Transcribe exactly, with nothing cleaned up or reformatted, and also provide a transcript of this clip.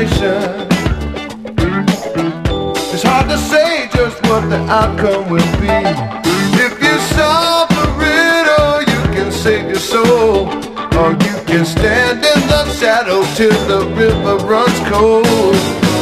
situation. It's hard to say just what the outcome will be. If you solve the riddle, you can save your soul, or you can stand in the shadow till the river runs cold.